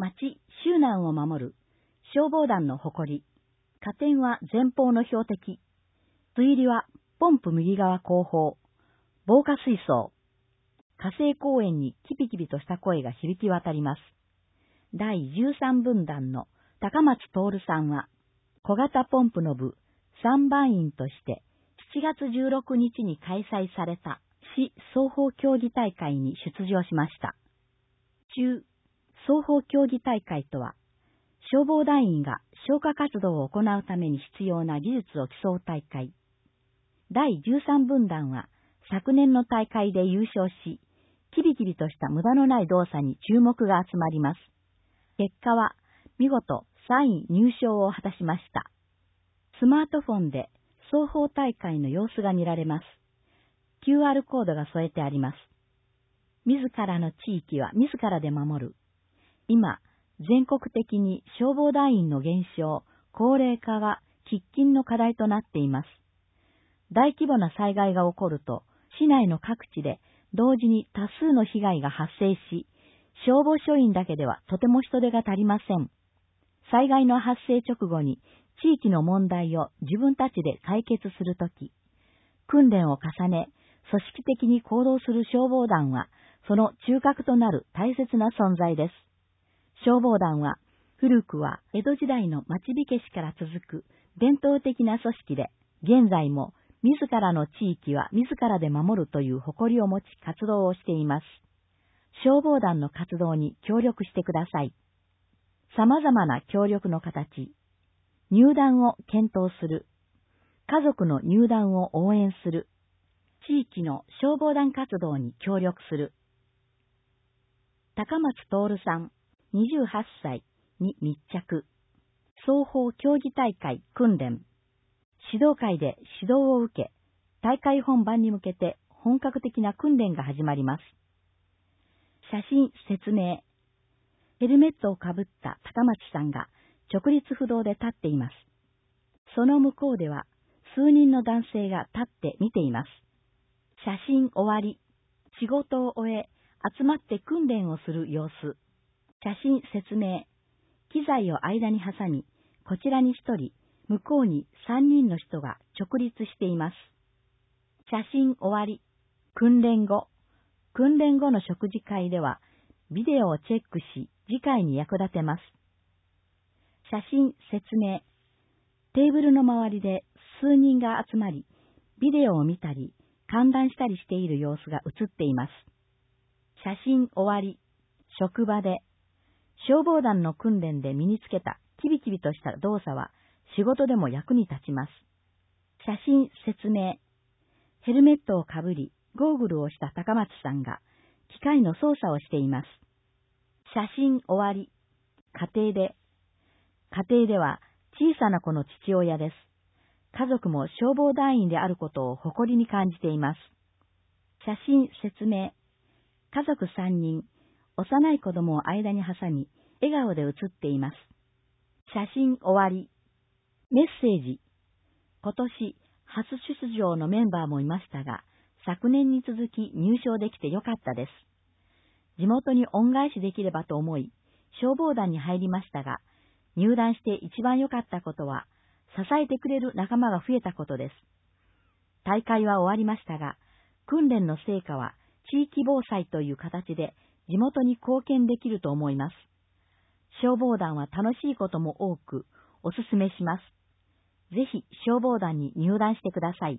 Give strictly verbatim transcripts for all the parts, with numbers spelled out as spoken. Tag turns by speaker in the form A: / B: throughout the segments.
A: 町、周南を守る消防団の誇り。加点は前方の標的。水入りはポンプ右側後方。防火水槽。火星公園にキビキビとした声が響き渡ります。だいじゅうさんぶんだんの高松徹さんは、小型ポンプの部三番員として、しちがつじゅうろくにちに開催された市双方競技大会に出場しました。中、双方競技大会とは、消防団員が消火活動を行うために必要な技術を競う大会。だいじゅうさんぶんだんは昨年の大会で優勝し、キビキビとした無駄のない動作に注目が集まります。結果は見事さんい入賞を果たしました。スマートフォンで双方大会の様子が見られます。キューアール コードが添えてあります。自らの地域は自らで守る。今、全国的に消防団員の減少、高齢化は喫緊の課題となっています。大規模な災害が起こると、市内の各地で同時に多数の被害が発生し、消防署員だけではとても人手が足りません。災害の発生直後に地域の問題を自分たちで解決するとき、訓練を重ね、組織的に行動する消防団は、その中核となる大切な存在です。消防団は、古くは江戸時代の町火消しから続く伝統的な組織で、現在も自らの地域は自らで守るという誇りを持ち活動をしています。消防団の活動に協力してください。様々な協力の形。入団を検討する。家族の入団を応援する。地域の消防団活動に協力する。高松徹さん、にじゅうはっさいに密着。双方競技大会訓練。指導会で指導を受け、大会本番に向けて本格的な訓練が始まります。写真説明。ヘルメットをかぶった高松さんが直立不動で立っています。その向こうでは数人の男性が立って見ています。写真終わり。仕事を終え、集まって訓練をする様子。写真説明。機材を間に挟み、こちらに一人、向こうに三人の人が直立しています。写真終わり。訓練後。訓練後の食事会では、ビデオをチェックし、次回に役立てます。写真説明。テーブルの周りで数人が集まり、ビデオを見たり、歓談したりしている様子が映っています。写真終わり。職場で。消防団の訓練で身につけたキビキビとした動作は仕事でも役に立ちます。写真説明。ヘルメットをかぶり、ゴーグルをした高松さんが機械の操作をしています。写真終わり。家庭で。家庭では小さな子の父親です。家族も消防団員であることを誇りに感じています。写真説明。家族さんにん、幼い子供を間に挟み、笑顔で写っています。写真終わり。メッセージ。今年、初出場のメンバーもいましたが、昨年に続き入賞できてよかったです。地元に恩返しできればと思い、消防団に入りましたが、入団して一番良かったことは、支えてくれる仲間が増えたことです。大会は終わりましたが、訓練の成果は地域防災という形で地元に貢献できると思います。消防団は楽しいことも多くお勧めします。ぜひ消防団に入団してください。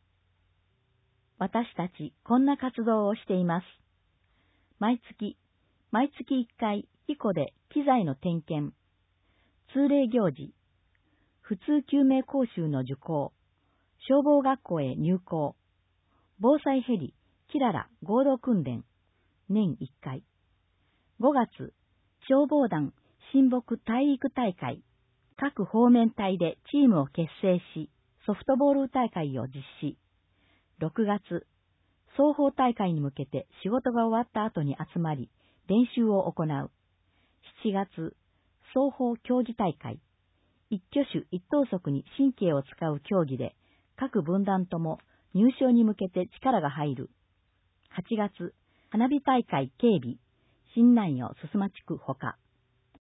A: 私たちこんな活動をしています。毎月、毎月いっかい、ヒコで機材の点検、通例行事、普通救命講習の受講、消防学校へ入校、防災ヘリ、キララ合同訓練、年いっかい。ごがつ、消防団親睦体育大会、各方面隊でチームを結成し、ソフトボール大会を実施。ろくがつ、双方大会に向けて仕事が終わった後に集まり、練習を行う。しちがつ、双方競技大会。一挙手一投足に神経を使う競技で、各分団とも入賞に向けて力が入る。はちがつ、花火大会警備、新南予すすま地区ほか。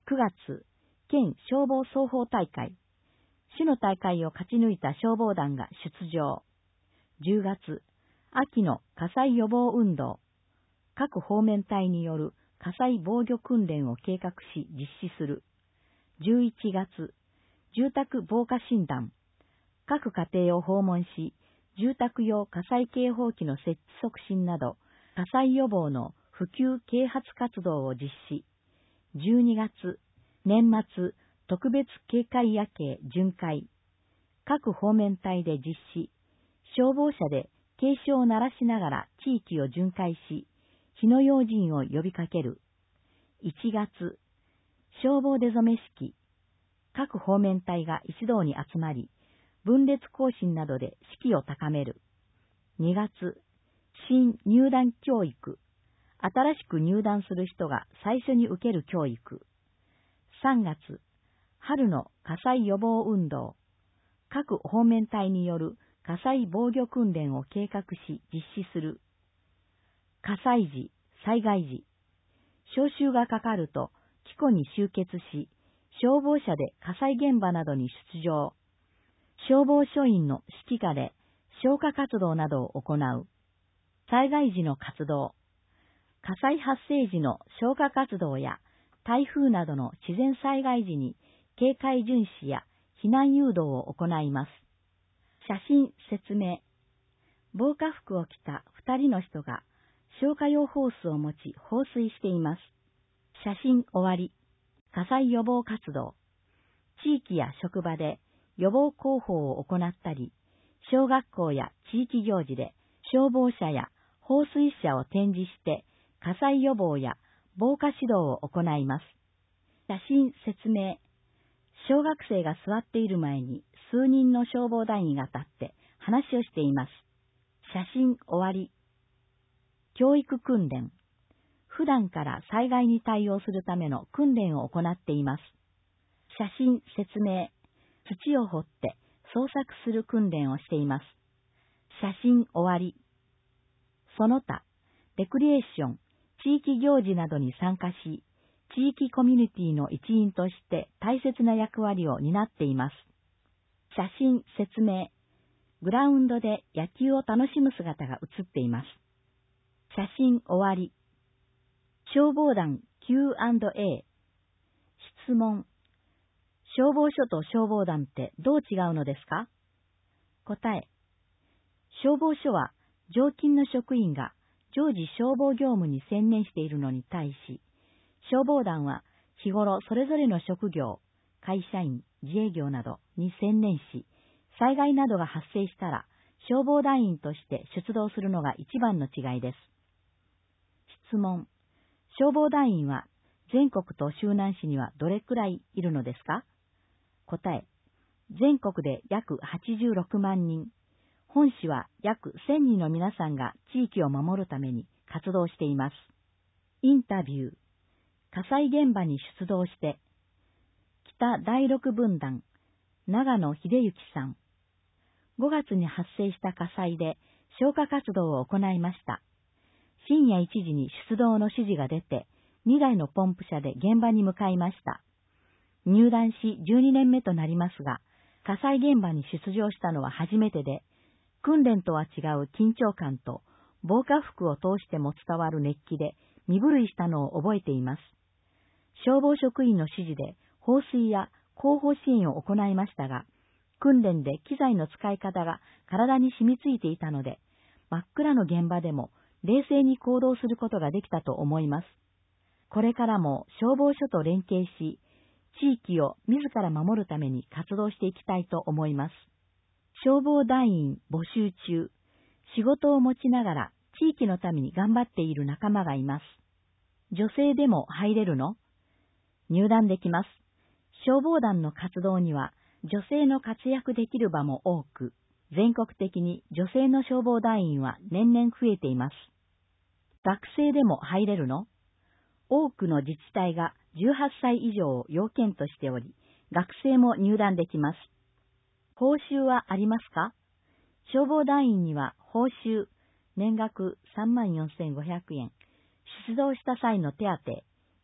A: くがつ、県消防双方大会。市の大会を勝ち抜いた消防団が出場。じゅうがつ、秋の火災予防運動。各方面隊による火災防御訓練を計画し実施する。じゅういちがつ、住宅防火診断。各家庭を訪問し、住宅用火災警報器の設置促進など、火災予防の普及啓発活動を実施。じゅうにがつ、年末特別警戒夜景巡回。各方面隊で実施。消防車で警鐘を鳴らしながら地域を巡回し、火の用心を呼びかける。いちがつ、消防出初め式。各方面隊が一堂に集まり、分裂行進などで士気を高める。にがつ、新入団教育。新しく入団する人が最初に受ける教育。さんがつ、春の火災予防運動。各方面隊による火災防御訓練を計画し実施する。火災時、災害時。招集がかかると、機構に集結し、消防車で火災現場などに出場。消防署員の指揮下で消火活動などを行う。災害時の活動。火災発生時の消火活動や台風などの自然災害時に警戒巡視や避難誘導を行います。写真説明。防火服を着た二人の人が消火用ホースを持ち放水しています。写真終わり。火災予防活動。地域や職場で予防広報を行ったり、小学校や地域行事で消防車や放水車を展示して火災予防や防火指導を行います。写真説明。小学生が座っている前に数人の消防団員が立って話をしています。写真終わり。教育訓練。普段から災害に対応するための訓練を行っています。写真説明。土を掘って捜索する訓練をしています。写真終わり。その他、レクリエーション、地域行事などに参加し、地域コミュニティの一員として大切な役割を担っています。写真説明。グラウンドで野球を楽しむ姿が写っています。写真終わり。消防団 キューアンドエー。質問。消防署と消防団ってどう違うのですか？答え。消防署は常勤の職員が常時消防業務に専念しているのに対し、消防団は日頃それぞれの職業、会社員、自営業などに専念し、災害などが発生したら消防団員として出動するのが一番の違いです。質問。消防団員は全国と周南市にはどれくらいいるのですか？答え。全国で約はちじゅうろくまんにん、本市は約せんにんの皆さんが地域を守るために活動しています。インタビュー。火災現場に出動して、北だいろく分団、長野秀幸さん。ごがつに発生した火災で消火活動を行いました。深夜いちじに出動の指示が出て、にだいのポンプ車で現場に向かいました。入団しじゅうにねんめとなりますが、火災現場に出場したのは初めてで、訓練とは違う緊張感と防火服を通しても伝わる熱気で身震いしたのを覚えています。消防職員の指示で放水や後方支援を行いましたが、訓練で機材の使い方が体に染みついていたので、真っ暗の現場でも冷静に行動することができたと思います。これからも消防署と連携し、地域を自ら守るために活動していきたいと思います。消防団員募集中。仕事を持ちながら地域のために頑張っている仲間がいます。女性でも入れるの？入団できます。消防団の活動には女性の活躍できる場も多く、全国的に女性の消防団員は年々増えています。学生でも入れるの？多くの自治体がじゅうはっさい以上を要件としており、学生も入団できます。報酬はありますか？消防団員には報酬、年額さんまんよんせんごひゃくえん、出動した際の手当、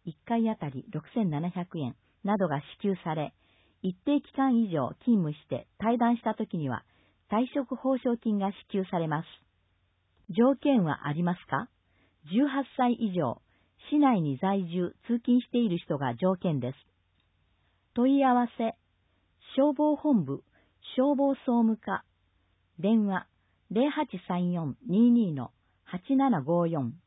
A: いっかいあたりろくせんななひゃくえんなどが支給され、一定期間以上勤務して退団したときには退職報奨金が支給されます。条件はありますか？じゅうはっさい以上、市内に在住、通勤している人が条件です。問い合わせ、消防本部、消防総務課、電話 ゼロはちさんよんにーにーのはちななごよん